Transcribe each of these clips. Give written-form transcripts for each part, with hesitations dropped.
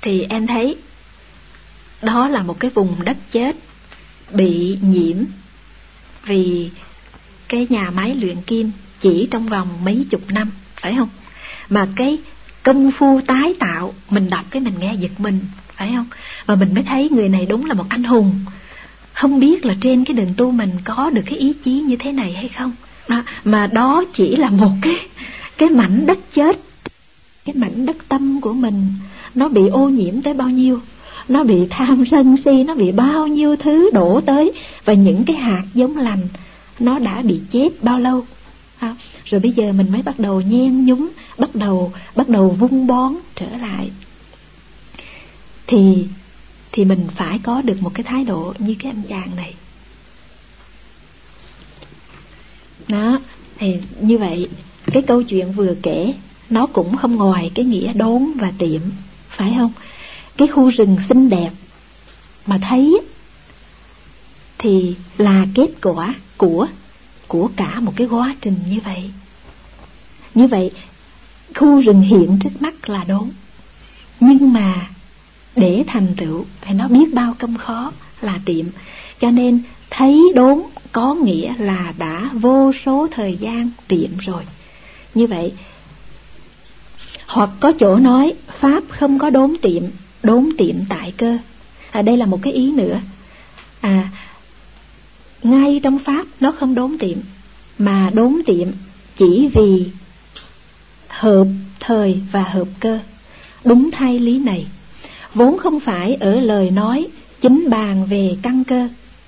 thì em thấy đó là một cái vùng đất chết bị nhiễm, vì cái nhà máy luyện kim chỉ trong vòng mấy chục năm, phải không? Mà cái công phu tái tạo, mình đọc cái mình nghe giật mình, phải không? Mà mình mới thấy người này đúng là một anh hùng. Không biết là trên cái đường tu mình có được cái ý chí như thế này hay không? Mà đó chỉ là một cái mảnh đất chết. Cái mảnh đất tâm của mình nó bị ô nhiễm tới bao nhiêu, nó bị tham sân si, nó bị bao nhiêu thứ đổ tới, và những cái hạt giống lành nó đã bị chết bao lâu. Rồi bây giờ mình mới bắt đầu nhen nhúm, bắt đầu vun bón trở lại. Thì mình phải có được một cái thái độ như cái anh chàng này. Đó, thì như vậy cái câu chuyện vừa kể nó cũng không ngoài cái nghĩa đốn và tiệm, phải không? Cái khu rừng xinh đẹp mà thấy thì là kết quả của cả một cái quá trình như vậy. Như vậy khu rừng hiện trước mắt là đốn, nhưng mà để thành tựu thì nó biết bao công khó là tiệm. Cho nên thấy đốn có nghĩa là đã vô số thời gian tiệm rồi. Như vậy, hoặc có chỗ nói Pháp không có đốn tiệm tại cơ. Đây là một cái ý nữa. Ngay trong Pháp nó không đốn tiệm, mà đốn tiệm chỉ vì hợp thời và hợp cơ. Đúng thay lý này vốn không phải ở lời nói chính bàn về căn cơ.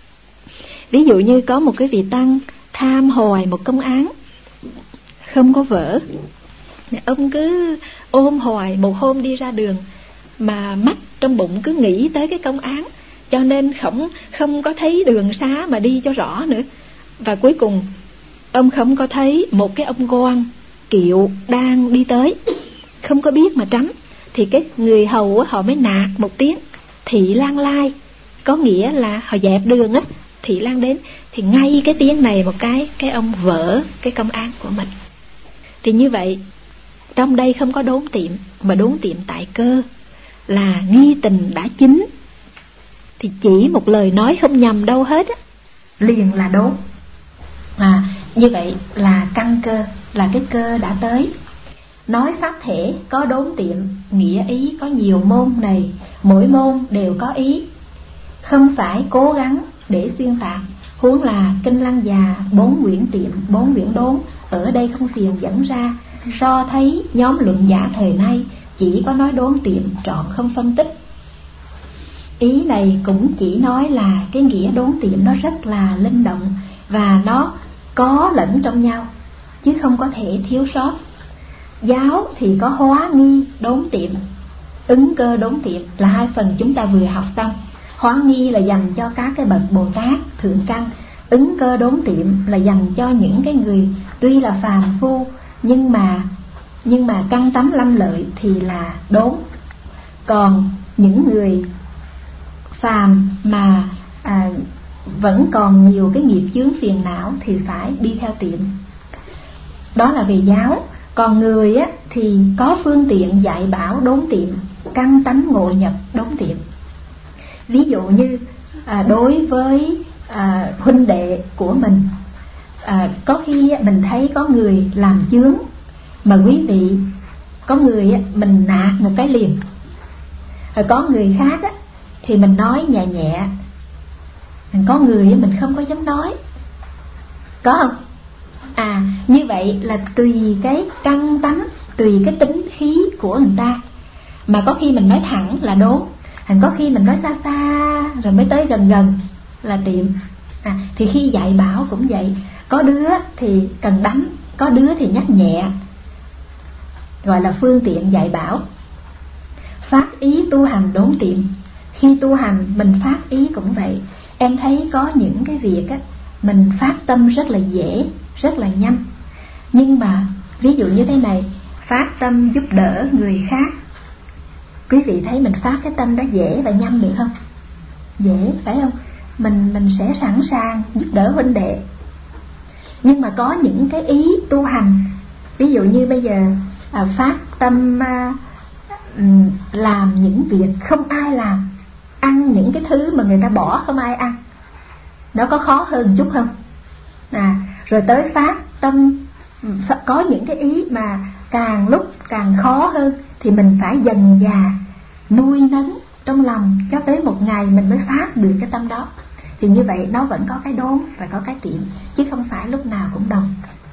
Ví dụ như có một cái vị tăng tham hoài một công án không có vỡ, ông cứ ôm hoài. Một hôm đi ra đường mà mắt trong bụng cứ nghĩ tới cái công án, cho nên không có thấy đường xá mà đi cho rõ nữa. Và cuối cùng ông không có thấy một cái ông quan kiệu đang đi tới, không có biết mà tránh. Thì cái người hầu họ mới nạt một tiếng thị lan lai, có nghĩa là họ dẹp đường á, thị lan đến. Thì ngay cái tiếng này một cái ông vỡ cái công án của mình. Thì như vậy trong đây không có đốn tiệm, mà đốn tiệm tại cơ, là nghi tình đã chín. Thì chỉ một lời nói không nhầm đâu hết á, liền là đốn. Như vậy là căn cơ, là cái cơ đã tới. Nói pháp thể có đốn tiệm, nghĩa ý có nhiều môn này, mỗi môn đều có ý, không phải cố gắng để xuyên tạc. Huống là kinh Lăng Già 4 quyển tiệm 4 quyển đốn, ở đây không phiền dẫn ra. So thấy nhóm luận giả thời nay chỉ có nói đốn tiệm trọn, không phân tích. Ý này cũng chỉ nói là cái nghĩa đốn tiệm nó rất là linh động, và nó có lẫn trong nhau, chứ không có thể thiếu sót. Giáo thì có hóa nghi đốn tiệm, ứng cơ đốn tiệm, là hai phần chúng ta vừa học xong. Hóa nghi là dành cho các cái bậc Bồ Tát thượng căn, ứng cơ đốn tiệm là dành cho những cái người tuy là phàm phu nhưng mà căn tánh lanh lợi thì là đốn. Còn những người phàm mà vẫn còn nhiều cái nghiệp chướng phiền não thì phải đi theo tiệm. Đó là về giáo. Còn người á, thì có phương tiện dạy bảo đốn tiệm, căn tánh ngộ nhập đốn tiệm. Ví dụ như đối với huynh đệ của mình, có khi mình thấy có người làm chướng, mà quý vị có người mình nạt một cái liền, rồi có người khác thì mình nói nhẹ nhẹ, mình có người mình không có dám nói, có không? Như vậy là tùy cái căn tánh, tùy cái tính khí của người ta. Mà có khi mình nói thẳng là đốn, có khi mình nói xa xa rồi mới tới gần gần là tiệm. Thì khi dạy bảo cũng vậy, có đứa thì cần đánh, có đứa thì nhắc nhẹ, gọi là phương tiện dạy bảo. Phát ý tu hành đốn tiệm. Khi tu hành mình phát ý cũng vậy. Em thấy có những cái việc mình phát tâm rất là dễ, rất là nhanh. Nhưng mà ví dụ như thế này, phát tâm giúp đỡ người khác, quý vị thấy mình phát cái tâm đó dễ và nhanh được không? Dễ, phải không? Mình sẽ sẵn sàng giúp đỡ huynh đệ. Nhưng mà có những cái ý tu hành, ví dụ như bây giờ phát tâm làm những việc không ai làm, ăn những cái thứ mà người ta bỏ không ai ăn, nó có khó hơn chút không? Rồi tới phát tâm có những cái ý mà càng lúc càng khó hơn, thì mình phải dần dà nuôi nấng trong lòng cho tới một ngày mình mới phát được cái tâm đó. Thì như vậy nó vẫn có cái đốn và có cái tiệm, chứ không phải lúc nào cũng đồng.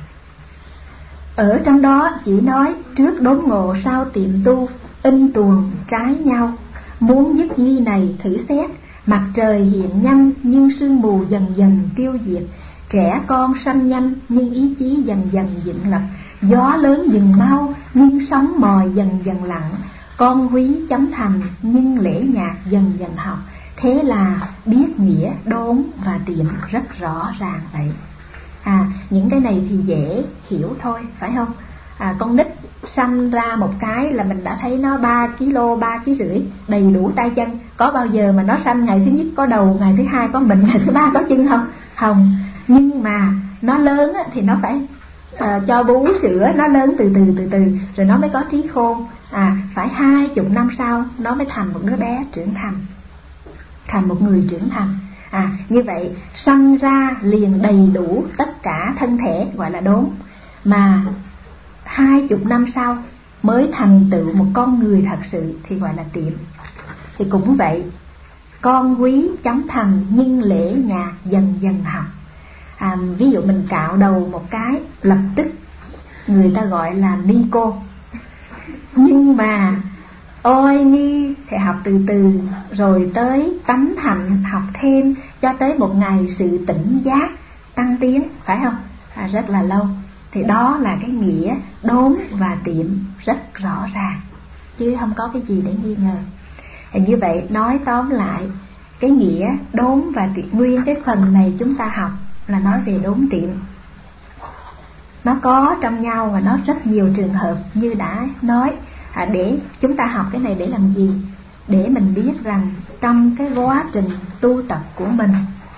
Ở trong đó chỉ nói trước đốn ngộ sau tiệm tu, in tuồng trái nhau. Muốn dứt nghi này thử xét, mặt trời hiện nhanh nhưng sương mù dần dần tiêu diệt. Trẻ con sanh nhanh nhưng ý chí dần dần dựng lập. Gió lớn dừng mau nhưng sóng mòi dần dần lặng. Con quý chấm thành nhưng lễ nhạc dần dần học. Thế là biết nghĩa đốn và tiệm rất rõ ràng vậy. Những cái này thì dễ hiểu thôi, phải không? Con nít sanh ra một cái là mình đã thấy nó 3 kg, 3,5 kg, đầy đủ tay chân. Có bao giờ mà nó sanh ngày thứ nhất có đầu, ngày thứ hai có mình, ngày thứ ba có chân không? Không. Nhưng mà nó lớn thì nó phải cho bú sữa, nó lớn từ từ rồi nó mới có trí khôn. Phải 20 năm sau nó mới thành một đứa bé trưởng thành, thành một người trưởng thành. Như vậy sanh ra liền đầy đủ tất cả thân thể gọi là đốn, mà 20 năm sau mới thành tựu một con người thật sự thì gọi là tiệm. Thì cũng vậy, con quý chấm thành nhưng lễ nhạc dần dần học. Ví dụ mình cạo đầu một cái lập tức người ta gọi là ni cô, nhưng mà ôi ni thì học từ từ, rồi tới tánh hạnh học thêm, cho tới một ngày sự tỉnh giác tăng tiến, phải không? Rất là lâu. Thì đó là cái nghĩa đốn và tiệm rất rõ ràng, chứ không có cái gì để nghi ngờ. Như vậy nói tóm lại, cái nghĩa đốn và tiệm, nguyên cái phần này chúng ta học là nói về đốn tiệm. Nó có trong nhau và nó rất nhiều trường hợp như đã nói. Để chúng ta học cái này để làm gì? Để mình biết rằng trong cái quá trình tu tập của mình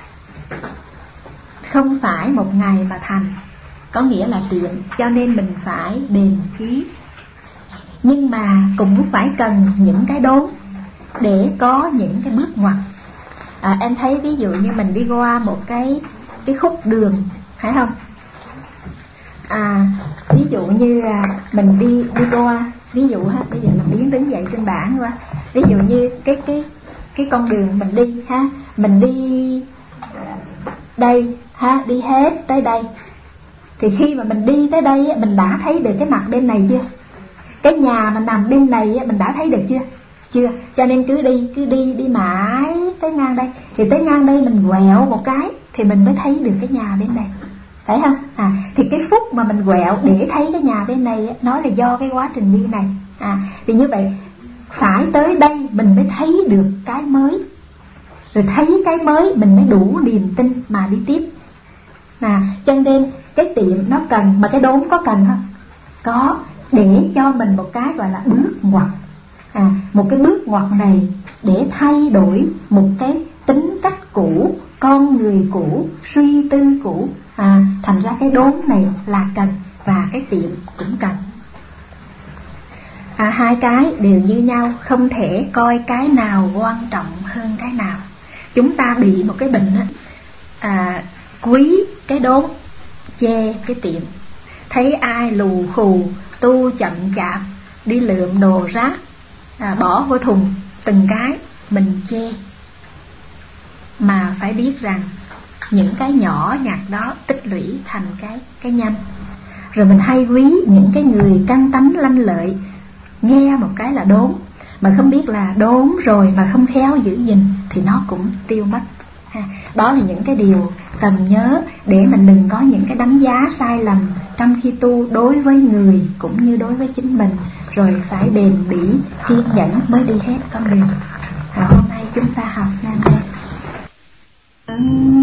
không phải một ngày mà thành, có nghĩa là tiệm, cho nên mình phải bền chí. Nhưng mà cũng phải cần những cái đốn để có những cái bước ngoặt. Em thấy ví dụ như mình đi qua một cái khúc đường, phải không? Ví dụ như mình đi qua, ví dụ bây giờ mình biến đứng dậy trên bảng qua. Ví dụ như cái con đường mình đi mình đi đây đi hết tới đây. Thì khi mà mình đi tới đây mình đã thấy được cái mặt bên này chưa? Cái nhà mà nằm bên này mình đã thấy được chưa? Chưa. Cho nên cứ đi mãi tới ngang đây. Thì tới ngang đây mình quẹo một cái thì mình mới thấy được cái nhà bên này, phải không? Thì cái phút mà mình quẹo để thấy cái nhà bên này nói là do cái quá trình đi này. Thì như vậy phải tới đây mình mới thấy được cái mới, rồi thấy cái mới mình mới đủ niềm tin mà đi tiếp. Cho nên cái tiệm nó cần, mà cái đốn có cần không? Có, để cho mình một cái gọi là bước ngoặt. Một cái bước ngoặt này để thay đổi một cái tính cách cũ, con người cũ, suy tư cũ. Thành ra cái đốn này là cần, và cái tiệm cũng cần. Hai cái đều như nhau, không thể coi cái nào quan trọng hơn cái nào. Chúng ta bị một cái bệnh quý cái đốn, chê cái tiệm. Thấy ai lù khù, tu chậm chạp, đi lượm đồ rác, bỏ vô thùng từng cái, mình chê. Mà phải biết rằng những cái nhỏ nhặt đó tích lũy thành cái nhanh. Rồi mình hay quý những cái người căn tánh lanh lợi, nghe một cái là đốn, mà không biết là đốn rồi mà không khéo giữ gìn thì nó cũng tiêu mất. Đó là những cái điều cần nhớ để mình đừng có những cái đánh giá sai lầm trong khi tu đối với người cũng như đối với chính mình. Rồi phải bền bỉ, kiên nhẫn mới đi hết con đường. Hôm nay chúng ta học ngang đây.